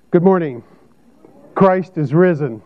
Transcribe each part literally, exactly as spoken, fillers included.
Good morning. Christ is risen.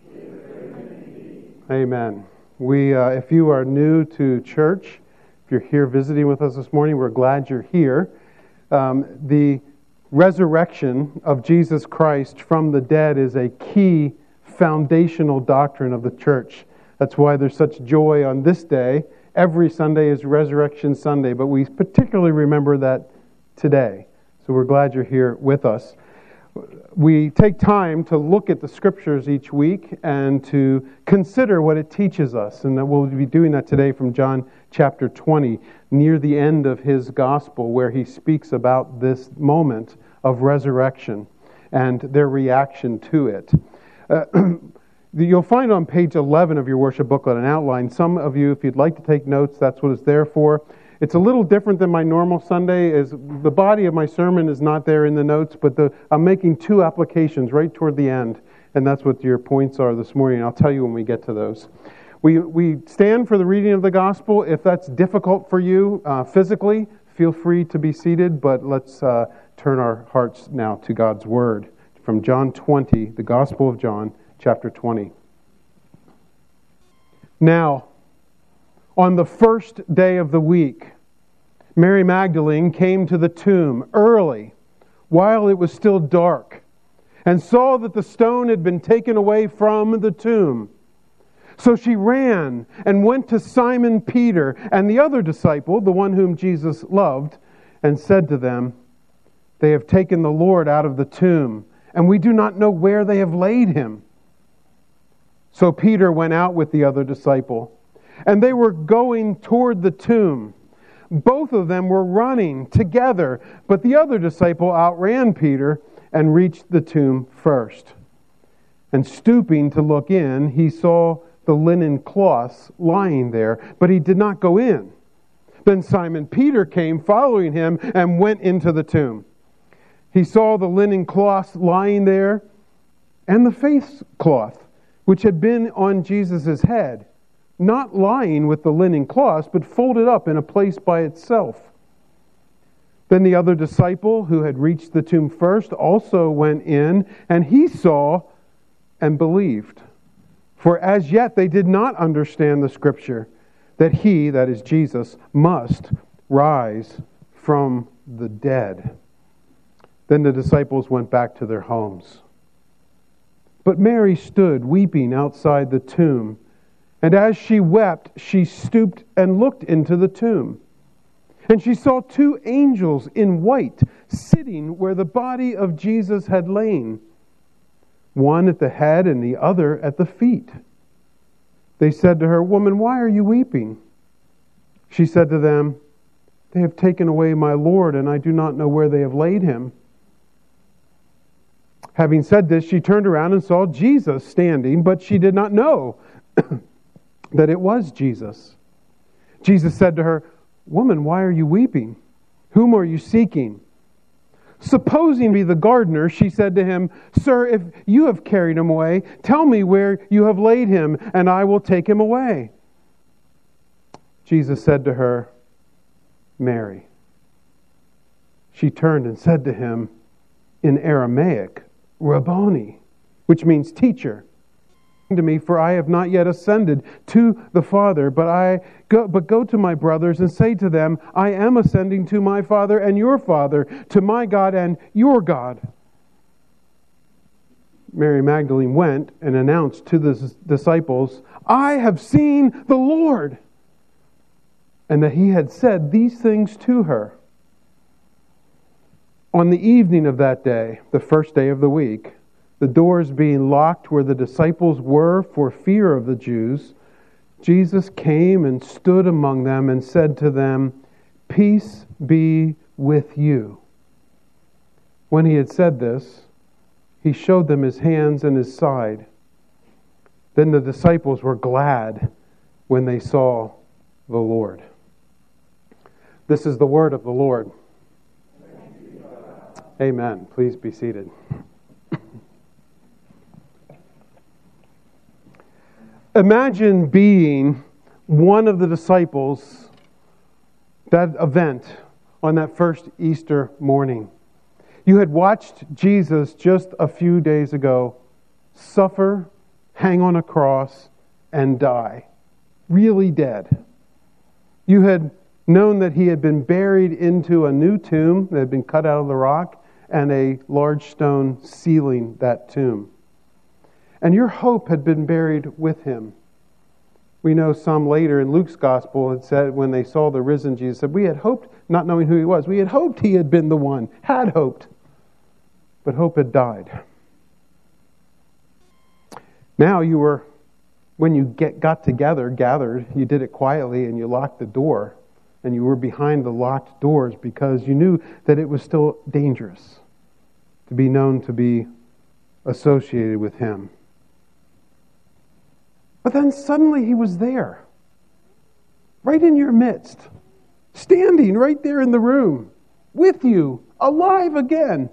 Amen. We, uh, if you are new to church, if you're here visiting with us this morning, we're glad you're here. Um, the resurrection of Jesus Christ from the dead is a key foundational doctrine of the church. That's why there's such joy on this day. Every Sunday is Resurrection Sunday, but we particularly remember that today. So we're glad you're here with us. We take time to look at the Scriptures each week and to consider what it teaches us. And we'll be doing that today from John chapter twenty, near the end of his gospel, where he speaks about this moment of resurrection and their reaction to it. Uh, you'll find on page eleven of your worship booklet an outline. Some of you, if you'd like to take notes, that's what it's there for. It's a little different than my normal Sunday. Is the body of my sermon is not there in the notes, but the, I'm making two applications right toward the end, and that's what your points are this morning. I'll tell you when we get to those. We we stand for the reading of the gospel. If that's difficult for you uh, physically, feel free to be seated, but let's uh, turn our hearts now to God's Word. From John twenty, the Gospel of John, chapter twenty. Now, on the first day of the week, Mary Magdalene came to the tomb early, while it was still dark, and saw that the stone had been taken away from the tomb. So she ran and went to Simon Peter and the other disciple, the one whom Jesus loved, and said to them, "They have taken the Lord out of the tomb, and we do not know where they have laid him." So Peter went out with the other disciple, and they were going toward the tomb. Both of them were running together, but the other disciple outran Peter and reached the tomb first. And stooping to look in, he saw the linen cloths lying there, but he did not go in. Then Simon Peter came following him and went into the tomb. He saw the linen cloths lying there and the face cloth, which had been on Jesus' head, not lying with the linen cloths, but folded up in a place by itself. Then the other disciple, who had reached the tomb first, also went in, and he saw and believed. For as yet they did not understand the Scripture, that he, that is Jesus, must rise from the dead. Then the disciples went back to their homes. But Mary stood weeping outside the tomb. And as she wept, she stooped and looked into the tomb. And she saw two angels in white sitting where the body of Jesus had lain, one at the head and the other at the feet. They said to her, "Woman, why are you weeping?" She said to them, "They have taken away my Lord, and I do not know where they have laid him." Having said this, she turned around and saw Jesus standing, but she did not know that it was Jesus. Jesus said to her, "Woman, why are you weeping? Whom are you seeking?" Supposing to be the gardener, she said to him, "Sir, if you have carried him away, tell me where you have laid him, and I will take him away." Jesus said to her, "Mary." She turned and said to him in Aramaic, "Rabboni," which means teacher. To me, for I have not yet ascended to the Father, but I go, but go to my brothers and say to them, I am ascending to my Father and your Father, to my God and your God. Mary Magdalene went and announced to the disciples, "I have seen the Lord," and that he had said these things to her. On the evening of that day, the first day of the week, the doors being locked where the disciples were for fear of the Jews, Jesus came and stood among them and said to them, "Peace be with you." When he had said this, he showed them his hands and his side. Then the disciples were glad when they saw the Lord. This is the word of the Lord. Amen. Please be seated. Imagine being one of the disciples that event on that first Easter morning. You had watched Jesus just a few days ago suffer, hang on a cross, and die. Really dead. You had known that he had been buried into a new tomb that had been cut out of the rock and a large stone sealing that tomb. And your hope had been buried with him. We know some later in Luke's gospel had said when they saw the risen Jesus, said, we had hoped, not knowing who he was, we had hoped he had been the one, had hoped, but hope had died. Now you were, when you get got together, gathered, you did it quietly and you locked the door, and you were behind the locked doors because you knew that it was still dangerous to be known to be associated with him. But then suddenly he was there, right in your midst, standing right there in the room, with you, alive again.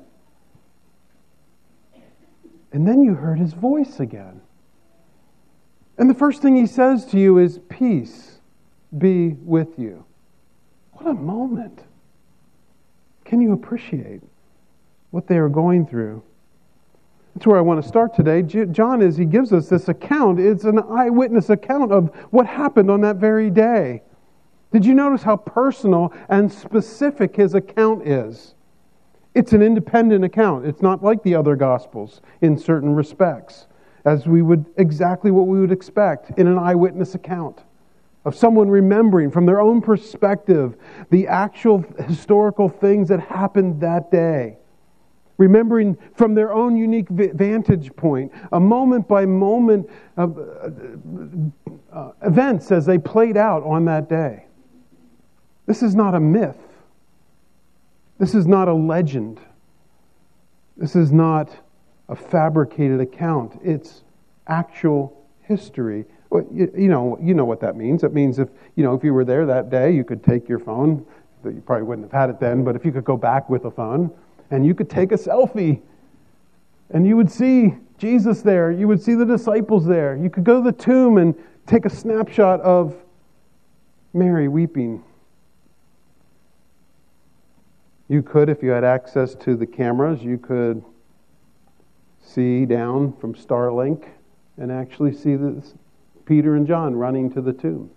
And then you heard his voice again. And the first thing he says to you is, peace be with you. What a moment. Can you appreciate what they are going through? That's where I want to start today. John, as he gives us this account, it's an eyewitness account of what happened on that very day. Did you notice how personal and specific his account is? It's an independent account. It's not like the other Gospels in certain respects, as we would exactly what we would expect in an eyewitness account of someone remembering from their own perspective the actual historical things that happened that day. Remembering from their own unique vantage point, a moment-by-moment uh, uh, events as they played out on that day. This is not a myth. This is not a legend. This is not a fabricated account. It's actual history. Well, you, you know, you know what that means. It means if you know if you were there that day, you could take your phone. You probably wouldn't have had it then, but if you could go back with a phone. And you could take a selfie. And you would see Jesus there. You would see the disciples there. You could go to the tomb and take a snapshot of Mary weeping. You could, if you had access to the cameras, you could see down from Starlink and actually see this, Peter and John running to the tomb.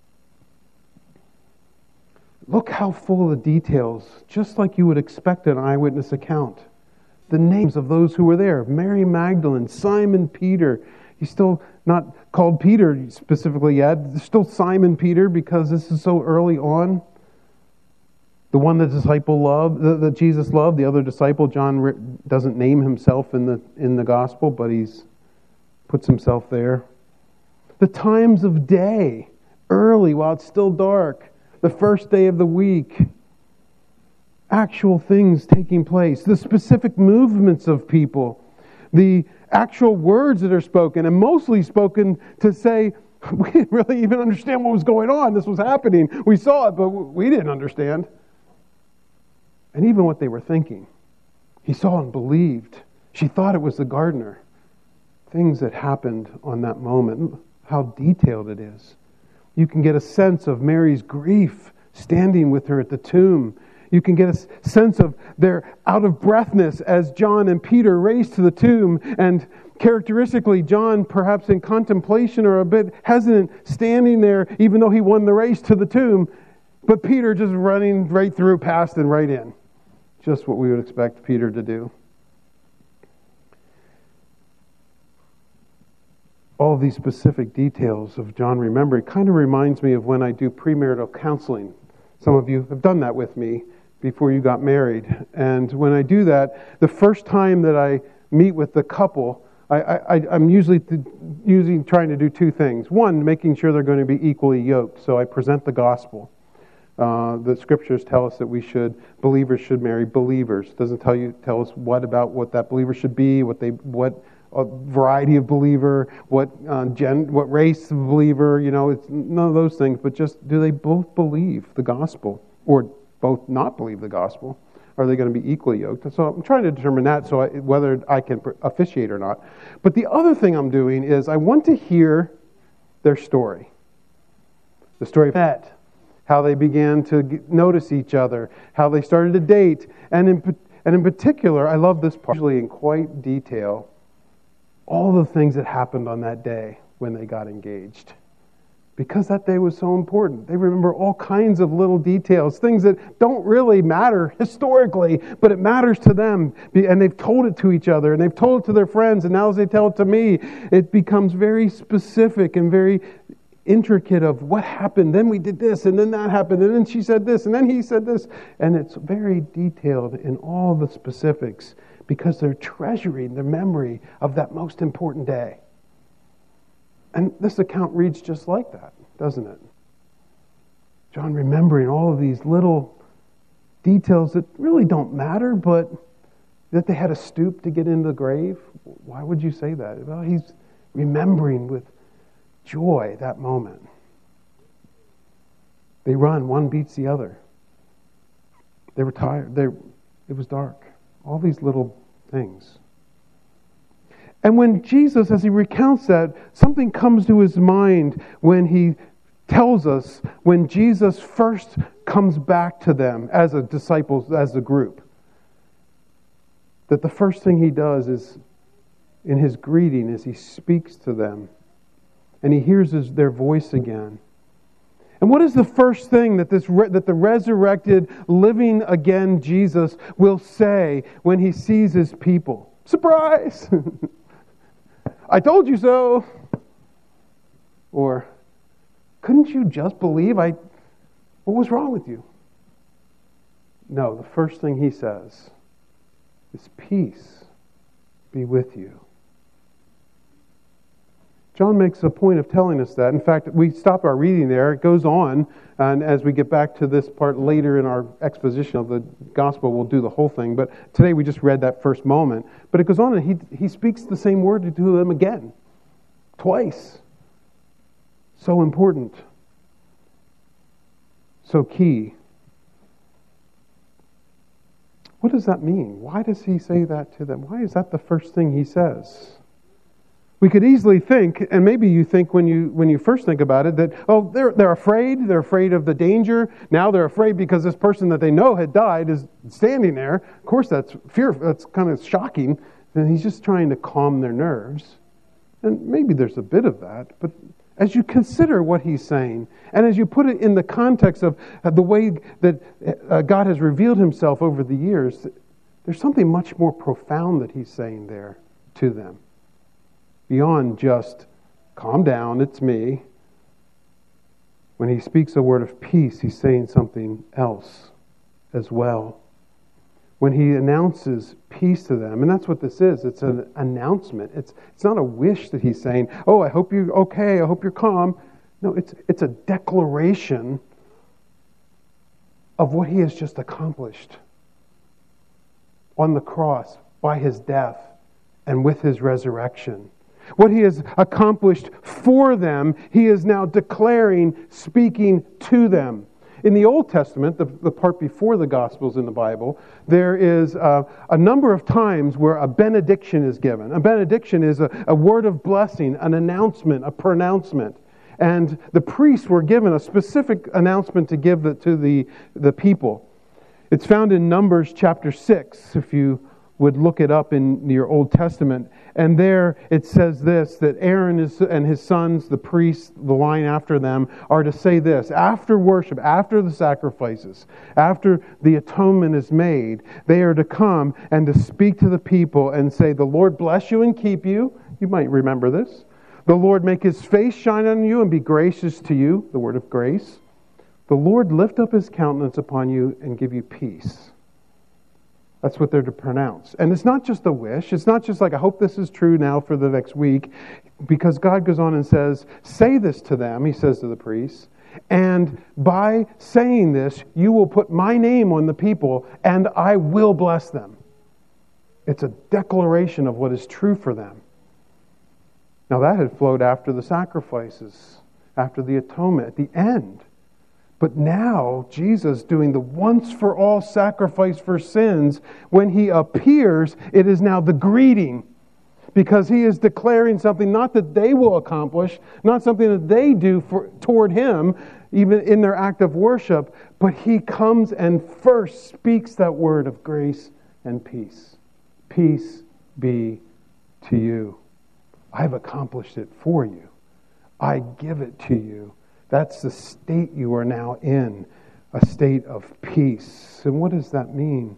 Look how full of details, just like you would expect an eyewitness account. The names of those who were there. Mary Magdalene, Simon Peter. He's still not called Peter specifically yet. It's still Simon Peter because this is so early on. The one the disciple loved, that Jesus loved. The other disciple, John doesn't name himself in the in the gospel, but he's puts himself there. The times of day, early while it's still dark. The first day of the week, actual things taking place, the specific movements of people, the actual words that are spoken, and mostly spoken to say, we didn't really even understand what was going on. This was happening. We saw it, but we didn't understand. And even what they were thinking. He saw and believed. She thought it was the gardener. Things that happened on that moment. How detailed it is. You can get a sense of Mary's grief standing with her at the tomb. You can get a sense of their out-of-breathness as John and Peter race to the tomb. And characteristically, John, perhaps in contemplation or a bit hesitant, standing there, even though he won the race to the tomb. But Peter just running right through, past and right in. Just what we would expect Peter to do. All these specific details of John remembering kind of reminds me of when I do premarital counseling. Some of you have done that with me before you got married. And when I do that, the first time that I meet with the couple, I, I, I'm usually th- using trying to do two things. One, making sure they're going to be equally yoked. So I present the gospel. Uh, the scriptures tell us that we should, believers should marry believers. It doesn't tell you tell us what about what that believer should be, what they what. A variety of believer, what uh, gen, what race of believer, you know, it's none of those things, but just do they both believe the gospel or both not believe the gospel? Are they going to be equally yoked? So I'm trying to determine that so I, whether I can officiate or not. But the other thing I'm doing is I want to hear their story. The story of met, how they began to notice each other, how they started to date, and in And in particular, I love this part, usually in quite detail, all the things that happened on that day when they got engaged. Because that day was so important. They remember all kinds of little details, things that don't really matter historically, but it matters to them. And they've told it to each other, and they've told it to their friends, and now as they tell it to me, it becomes very specific and very intricate of what happened. Then we did this, and then that happened, and then she said this, and then he said this. And it's very detailed in all the specifics because they're treasuring the memory of that most important day. And this account reads just like that, doesn't it? John remembering all of these little details that really don't matter, but that they had to stoop to get into the grave. Why would you say that? Well, he's remembering with joy that moment. They run, one beats the other. They were tired. They, it was dark. All these little things. And when Jesus, as he recounts that, something comes to his mind when he tells us when Jesus first comes back to them as a disciple, as a group, that the first thing he does is, in his greeting, is he speaks to them. And he hears his, their voice again. And what is the first thing that this re- that the resurrected, living again Jesus will say when he sees his people? Surprise! I told you so. Or, couldn't you just believe I... What was wrong with you? No, the first thing he says is, peace be with you. John makes a point of telling us that. In fact, we stop our reading there. It goes on, and as we get back to this part later in our exposition of the gospel, we'll do the whole thing. But today we just read that first moment. But it goes on, and he, he speaks the same word to them again. Twice. So important. So key. What does that mean? Why does he say that to them? Why is that the first thing he says? We could easily think, and maybe you think when you when you first think about it, that, oh, they're they're afraid, they're afraid of the danger. Now they're afraid because this person that they know had died is standing there. Of course, that's fear. That's kind of shocking. And he's just trying to calm their nerves. And maybe there's a bit of that. But as you consider what he's saying, and as you put it in the context of the way that God has revealed himself over the years, there's something much more profound that he's saying there to them. Beyond just, calm down, it's me. When he speaks a word of peace, he's saying something else as well. When he announces peace to them, and that's what this is, it's an announcement. It's it's not a wish that he's saying, oh, I hope you're okay, I hope you're calm. No, it's it's a declaration of what he has just accomplished on the cross by his death and with his resurrection. What he has accomplished for them, he is now declaring, speaking to them. In the Old Testament, the, the part before the Gospels in the Bible, there is a, a number of times where a benediction is given. A benediction is a, a word of blessing, an announcement, a pronouncement. And the priests were given a specific announcement to give the, to the, the people. It's found in Numbers chapter six, if you would look it up in your Old Testament. And there it says this, that Aaron is, and his sons, the priests, the line after them, are to say this. After worship, after the sacrifices, after the atonement is made, they are to come and to speak to the people and say, the Lord bless you and keep you. You might remember this. The Lord make his face shine on you and be gracious to you, the word of grace. The Lord lift up his countenance upon you and give you peace. That's what they're to pronounce. And it's not just a wish. It's not just like, I hope this is true now for the next week. Because God goes on and says, say this to them, he says to the priests. And by saying this, you will put my name on the people and I will bless them. It's a declaration of what is true for them. Now that had flowed after the sacrifices, after the atonement, at the end. But now, Jesus doing the once-for-all sacrifice for sins, when he appears, it is now the greeting. Because he is declaring something not that they will accomplish, not something that they do for, toward him, even in their act of worship, but he comes and first speaks that word of grace and peace. Peace be to you. I've accomplished it for you. I give it to you. That's the state you are now in, a state of peace. And what does that mean?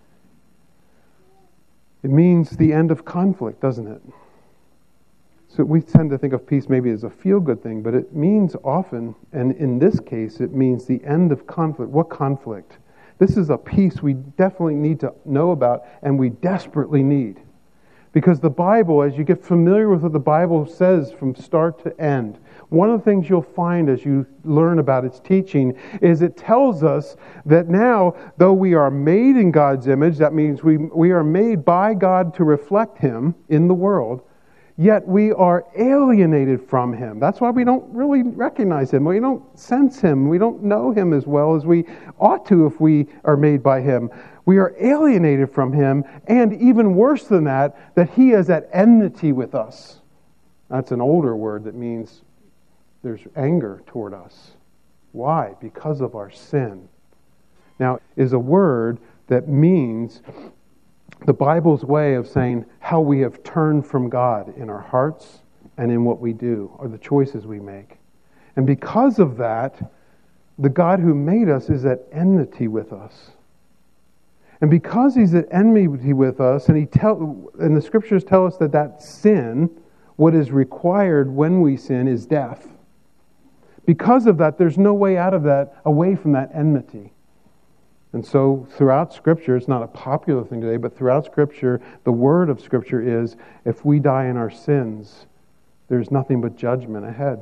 It means the end of conflict, doesn't it? So we tend to think of peace maybe as a feel-good thing, but it means often, and in this case, it means the end of conflict. What conflict? This is a peace we definitely need to know about, and we desperately need. Because the Bible, as you get familiar with what the Bible says from start to end, one of the things you'll find as you learn about its teaching is it tells us that now, though we are made in God's image, that means we, we are made by God to reflect Him in the world, yet we are alienated from Him. That's why we don't really recognize Him. We don't sense Him. We don't know Him as well as we ought to if we are made by Him. We are alienated from Him, and even worse than that, that He is at enmity with us. That's an older word that means there's anger toward us. Why? Because of our sin. Now, is a word that means the Bible's way of saying how we have turned from God in our hearts and in what we do, or the choices we make. And because of that, the God who made us is at enmity with us. And because He's at enmity with us, and he tell, and the Scriptures tell us that that sin, what is required when we sin, is death. Because of that, there's no way out of that, away from that enmity. And so throughout Scripture, it's not a popular thing today, but throughout Scripture, the word of Scripture is, if we die in our sins, there's nothing but judgment ahead.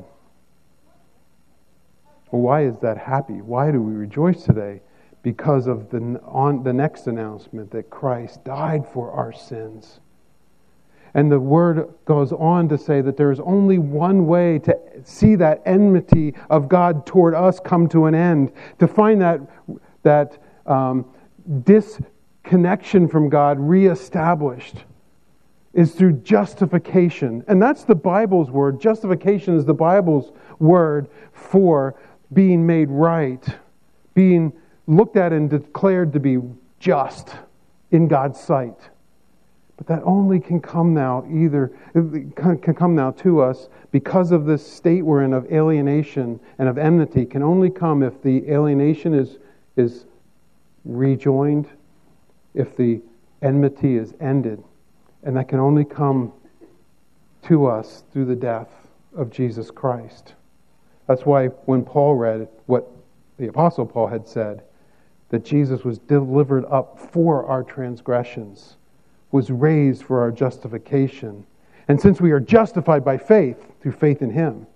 Well, why is that happy? Why do we rejoice today? Because of the, on, the next announcement that Christ died for our sins. And the word goes on to say that there is only one way to see that enmity of God toward us come to an end, to find that that um, disconnection from God reestablished, is through justification. And that's the Bible's word. Justification is the Bible's word for being made right, being looked at and declared to be just in God's sight. But that only can come now either can come now to us because of this state we're in of alienation and of enmity, can only come if the alienation is is rejoined, if the enmity is ended. And that can only come to us through the death of Jesus Christ. That's why when Paul read what the Apostle Paul had said, that Jesus was delivered up for our transgressions, was raised for our justification. And since we are justified by faith, through faith in Him,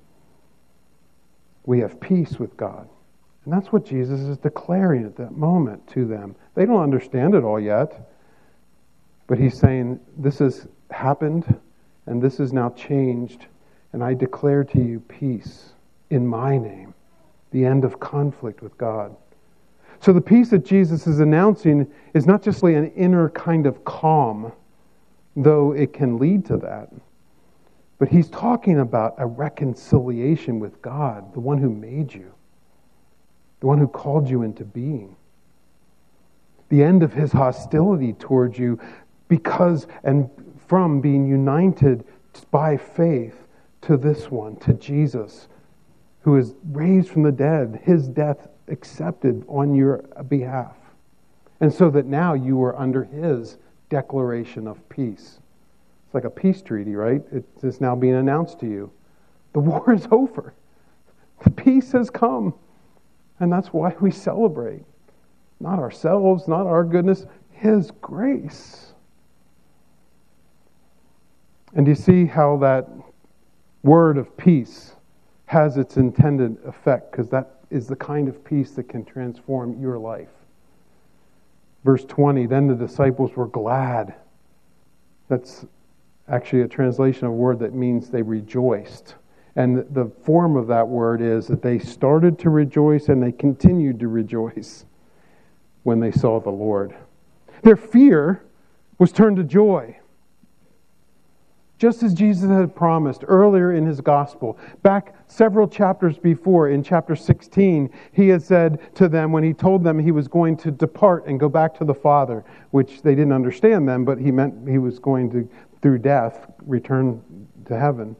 we have peace with God. And that's what Jesus is declaring at that moment to them. They don't understand it all yet, but He's saying, this has happened, and this is now changed, and I declare to you peace in my name, the end of conflict with God. So the peace that Jesus is announcing is not just like an inner kind of calm, though it can lead to that. But He's talking about a reconciliation with God, the one who made you, the one who called you into being. The end of His hostility towards you because and from being united by faith to this one, to Jesus, who is raised from the dead, His death accepted on your behalf. And so that now you are under His declaration of peace. It's like a peace treaty, right? It's now being announced to you. The war is over. The peace has come. And that's why we celebrate. Not ourselves, not our goodness, His grace. And do you see how that word of peace has its intended effect? Because that is the kind of peace that can transform your life. Verse twenty, then the disciples were glad. That's actually a translation of a word that means they rejoiced. And the form of that word is that they started to rejoice and they continued to rejoice when they saw the Lord. Their fear was turned to joy. Just as Jesus had promised earlier in his gospel, back several chapters before, in chapter sixteen, he had said to them when he told them he was going to depart and go back to the Father, which they didn't understand then, but he meant he was going to, through death, return to heaven,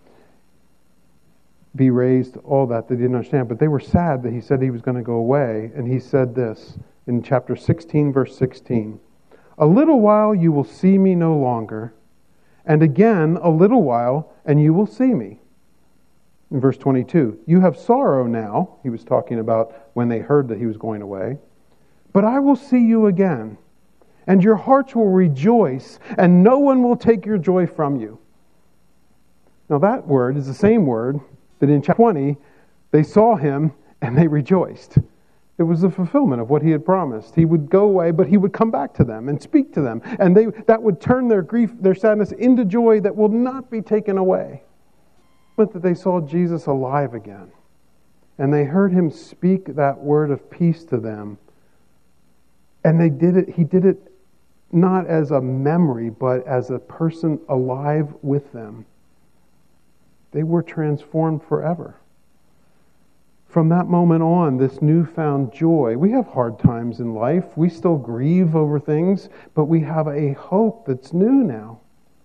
be raised, all that they didn't understand. But they were sad that he said he was going to go away, and he said this in chapter sixteen, verse sixteen, "A little while you will see me no longer, and again, a little while, and you will see me." In verse twenty-two, "You have sorrow now." He was talking about when they heard that he was going away. "But I will see you again, and your hearts will rejoice, and no one will take your joy from you." Now that word is the same word that in chapter twenty, they saw him and they rejoiced. It was the fulfillment of what he had promised. He would go away, but he would come back to them and speak to them. And they that would turn their grief, their sadness into joy that will not be taken away. But that they saw Jesus alive again. And they heard him speak that word of peace to them. And they did it, he did it not as a memory, but as a person alive with them. They were transformed forever. From that moment on, this newfound joy. We have hard times in life. We still grieve over things, but we have a hope that's new now.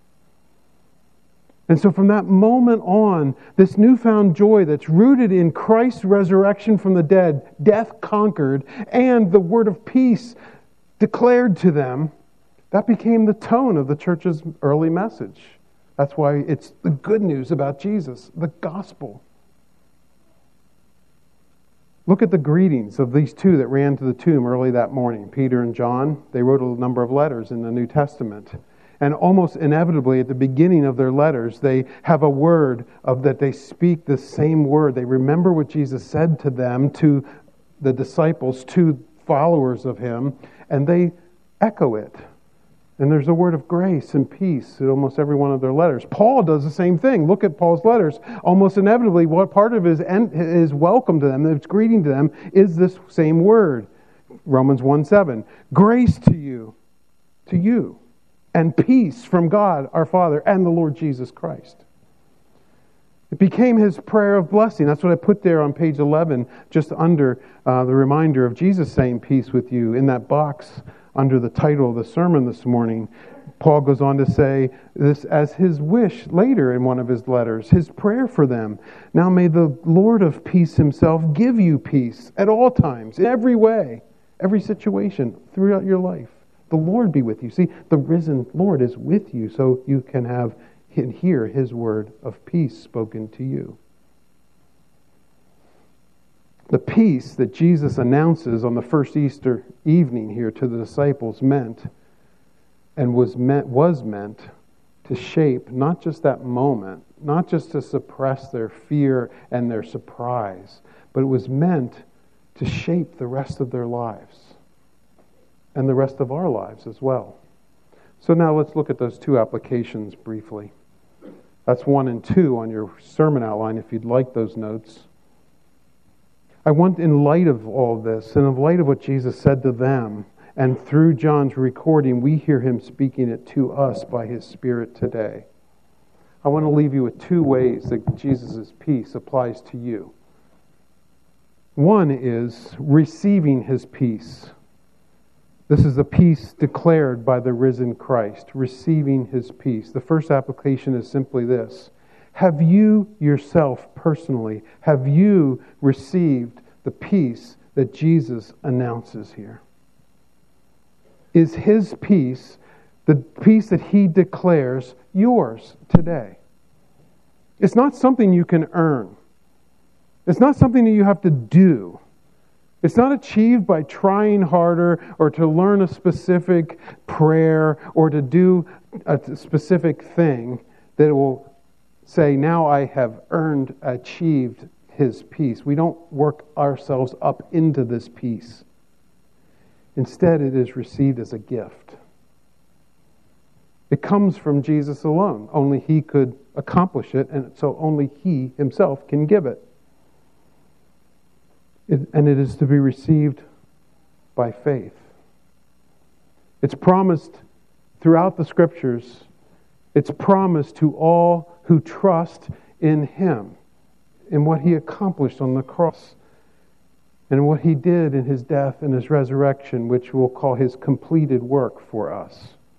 And so from that moment on, this newfound joy that's rooted in Christ's resurrection from the dead, death conquered, and the word of peace declared to them, that became the tone of the church's early message. That's why it's the good news about Jesus, the gospel. Look at the greetings of these two that ran to the tomb early that morning, Peter and John. They wrote a number of letters in the New Testament. And almost inevitably at the beginning of their letters, they have a word of that they speak the same word. They remember what Jesus said to them, to the disciples, to followers of him, and they echo it. And there's a word of grace and peace in almost every one of their letters. Paul does the same thing. Look at Paul's letters. Almost inevitably, what part of his, his welcome to them, his greeting to them, is this same word. Romans one seven. Grace to you, to you, and peace from God our Father and the Lord Jesus Christ. It became his prayer of blessing. That's what I put there on page eleven, just under uh, the reminder of Jesus saying peace with you in that box under the title of the sermon this morning. Paul goes on to say this as his wish later in one of his letters, his prayer for them. Now may the Lord of peace himself give you peace at all times, in every way, every situation, throughout your life. The Lord be with you. See, the risen Lord is with you, so you can have and hear his word of peace spoken to you. The peace that Jesus announces on the first Easter evening here to the disciples meant and was meant was meant to shape not just that moment, not just to suppress their fear and their surprise, but it was meant to shape the rest of their lives and the rest of our lives as well. So now let's look at those two applications briefly. That's one and two on your sermon outline if you'd like those notes. I want, in light of all this, and in light of what Jesus said to them, and through John's recording, we hear him speaking it to us by his Spirit today. I want to leave you with two ways that Jesus' peace applies to you. One is receiving his peace. This is the peace declared by the risen Christ, receiving his peace. The first application is simply this. Have you yourself personally, have you received the peace that Jesus announces here? Is his peace, the peace that he declares, yours today? It's not something you can earn. It's not something that you have to do. It's not achieved by trying harder or to learn a specific prayer or to do a specific thing that will say, now I have earned, achieved his peace. We don't work ourselves up into this peace. Instead, it is received as a gift. It comes from Jesus alone. Only he could accomplish it, and so only he himself can give it. It, and it is to be received by faith. It's promised throughout the Scriptures It's promised to all who trust in Him, in what He accomplished on the cross, and what He did in His death and His resurrection, which we'll call His completed work for us.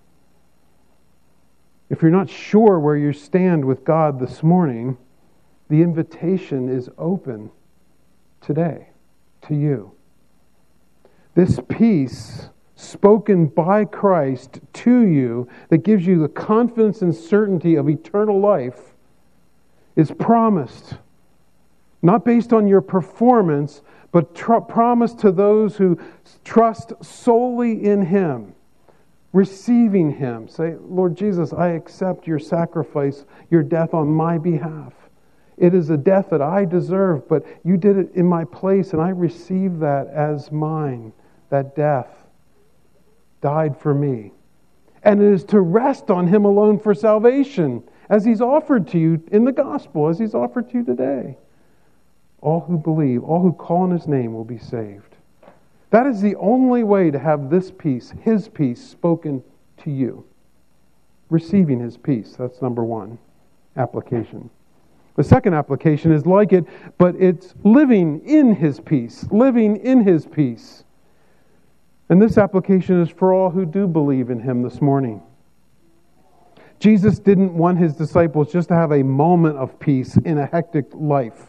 If you're not sure where you stand with God this morning, the invitation is open today to you. This peace spoken by Christ to you that gives you the confidence and certainty of eternal life is promised, not based on your performance, but tr- promised to those who trust solely in Him, receiving Him. Say, Lord Jesus, I accept your sacrifice, your death on my behalf. It is a death that I deserve, but you did it in my place, and I receive that as mine. That death died for me. And it is to rest on Him alone for salvation, as He's offered to you in the gospel, as He's offered to you today. All who believe, all who call on His name will be saved. That is the only way to have this peace, His peace, spoken to you. Receiving His peace, that's number one application. The second application is like it, but it's living in His peace, living in His peace. And this application is for all who do believe in Him this morning. Jesus didn't want His disciples just to have a moment of peace in a hectic life.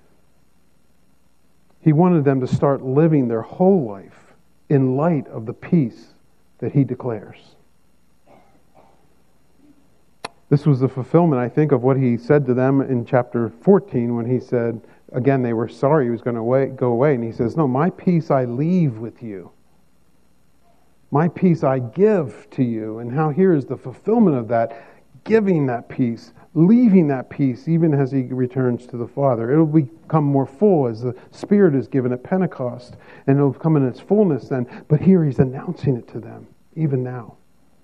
He wanted them to start living their whole life in light of the peace that He declares. This was the fulfillment, I think, of what He said to them in chapter fourteen when He said, again, they were sorry He was going to go away. And He says, no, my peace I leave with you. My peace I give to you. And how here is the fulfillment of that, giving that peace, leaving that peace, even as He returns to the Father. It will become more full as the Spirit is given at Pentecost, and it will come in its fullness then. But here He's announcing it to them, even now.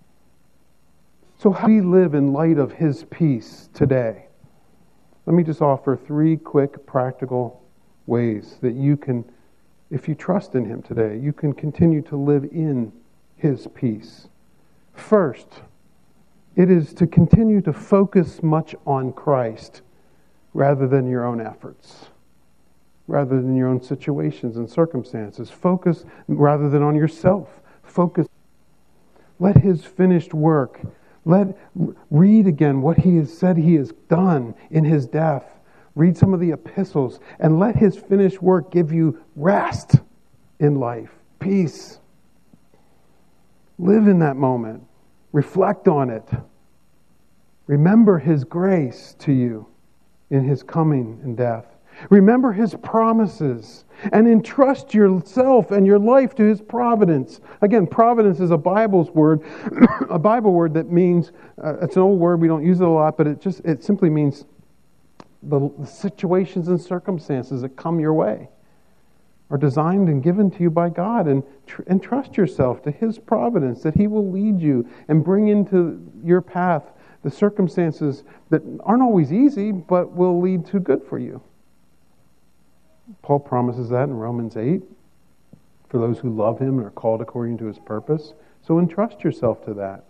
So how do we live in light of His peace today? Let me just offer three quick, practical ways that you can, if you trust in Him today, you can continue to live in His peace. First, it is to continue to focus much on Christ rather than your own efforts, rather than your own situations and circumstances. Focus rather than on yourself. Focus. Let His finished work, let read again what He has said He has done in His death. Read some of the epistles and let His finished work give you rest in life, peace. Live in that moment. Reflect on it. Remember His grace to you in His coming and death. Remember His promises and entrust yourself and your life to His providence. Again, providence is a Bible's word, a Bible word that means, uh, it's an old word, we don't use it a lot, but it just it simply means the, the situations and circumstances that come your way are designed and given to you by God, and tr- entrust yourself to His providence, that He will lead you and bring into your path the circumstances that aren't always easy, but will lead to good for you. Paul promises that in Romans eight, for those who love Him and are called according to His purpose. So entrust yourself to that.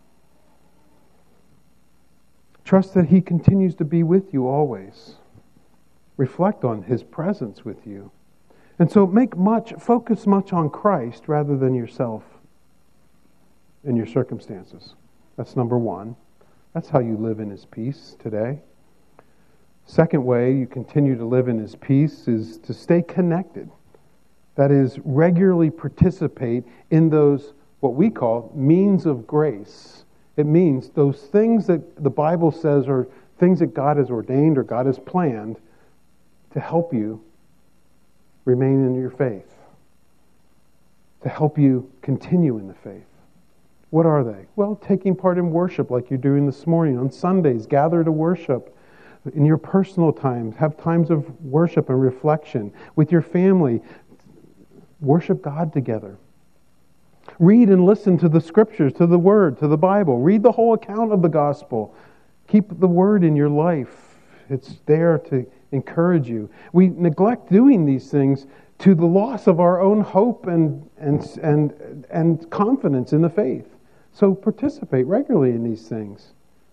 Trust that He continues to be with you always. Reflect on His presence with you. And so make much, focus much on Christ rather than yourself and your circumstances. That's number one. That's how you live in His peace today. Second way you continue to live in His peace is to stay connected. That is, regularly participate in those, what we call, means of grace. It means those things that the Bible says are things that God has ordained or God has planned to help you remain in your faith, to help you continue in the faith. What are they? Well, taking part in worship like you're doing this morning. On Sundays, gather to worship. In your personal times, have times of worship and reflection. With your family, worship God together. Read and listen to the Scriptures, to the Word, to the Bible. Read the whole account of the Gospel. Keep the Word in your life. It's there to encourage you. We neglect doing these things to the loss of our own hope and and and and confidence in the faith. So participate regularly in these things.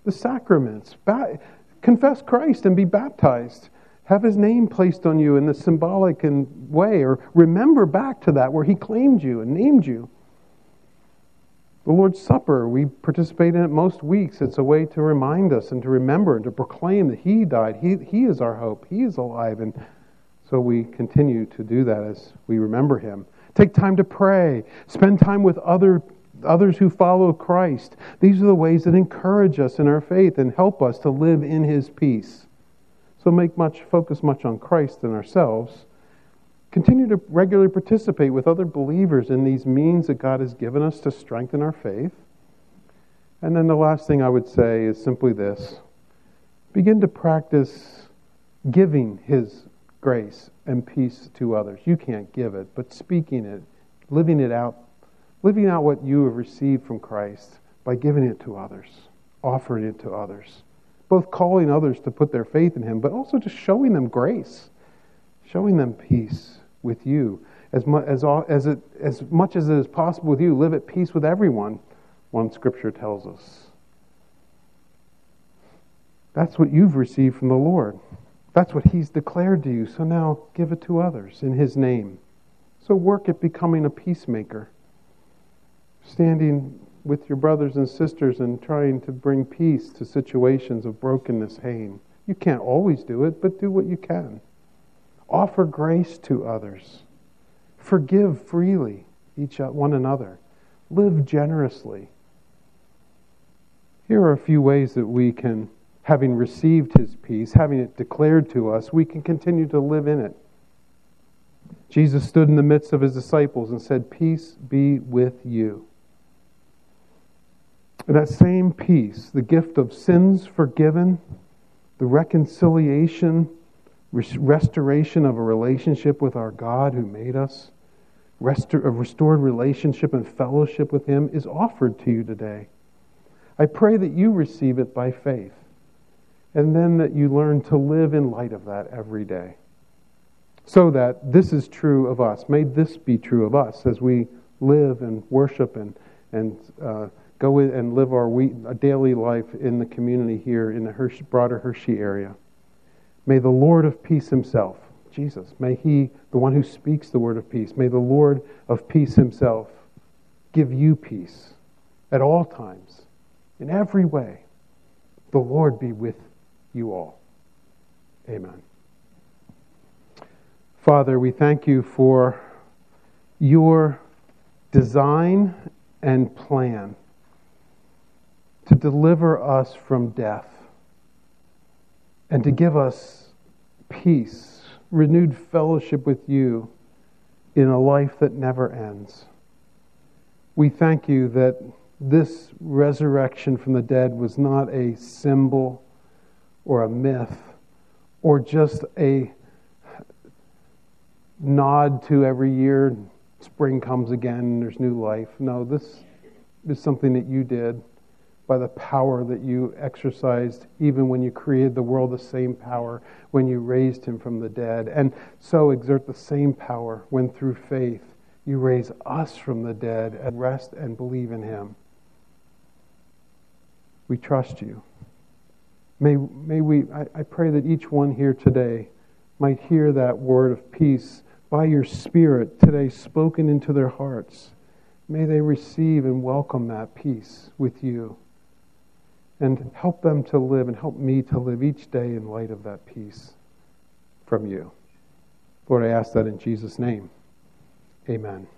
the sacraments. Ba- confess Christ and be baptized. Have his name placed on you in the symbolic and way, or remember back to that where he claimed you and named you. The Lord's Supper, we participate in it most weeks. It's a way to remind us and to remember and to proclaim that he died. He, he is our hope. He is alive. And so we continue to do that as we remember him. Take time to pray. Spend time with other others who follow Christ. These are the ways that encourage us in our faith and help us to live in his peace. So make much focus much on Christ and ourselves. Continue to regularly participate with other believers in these means that God has given us to strengthen our faith. And then the last thing I would say is simply this. Begin to practice giving his grace and peace to others. You can't give it, but speaking it, living it out, living out what you have received from Christ by giving it to others, offering it to others, both calling others to put their faith in him, but also just showing them grace, showing them peace with you. As much as, as, it, as much as it is possible with you, live at peace with everyone, one scripture tells us. That's what you've received from the Lord. That's what he's declared to you. So now give it to others in his name. So work at becoming a peacemaker, standing with your brothers and sisters and trying to bring peace to situations of brokenness, pain. You can't always do it, but do what you can. Offer grace to others. Forgive freely each one another. Live generously. Here are a few ways that we can, having received his peace, having it declared to us, we can continue to live in it. Jesus stood in the midst of his disciples and said, "Peace be with you." And that same peace, the gift of sins forgiven, the reconciliation, restoration of a relationship with our God who made us, restor- a restored relationship and fellowship with him is offered to you today. I pray that you receive it by faith, and then that you learn to live in light of that every day. So that this is true of us. May this be true of us as we live and worship and, and uh, go in and live our we- a daily life in the community here in the Hershey, broader Hershey area. May the Lord of peace himself, Jesus, may he, the one who speaks the word of peace, may the Lord of peace himself give you peace at all times, in every way. The Lord be with you all. Amen. Father, we thank you for your design and plan to deliver us from death and to give us peace, renewed fellowship with you in a life that never ends. We thank you that this resurrection from the dead was not a symbol or a myth or just a nod to every year spring comes again and there's new life. No, this is something that you did by the power that you exercised even when you created the world, the same power when you raised him from the dead. And so exert the same power when through faith you raise us from the dead and rest and believe in him. We trust you. May, may we, I, I pray that each one here today might hear that word of peace by your Spirit today spoken into their hearts. May they receive and welcome that peace with you. And help them to live and help me to live each day in light of that peace from you. Lord, I ask that in Jesus' name. Amen.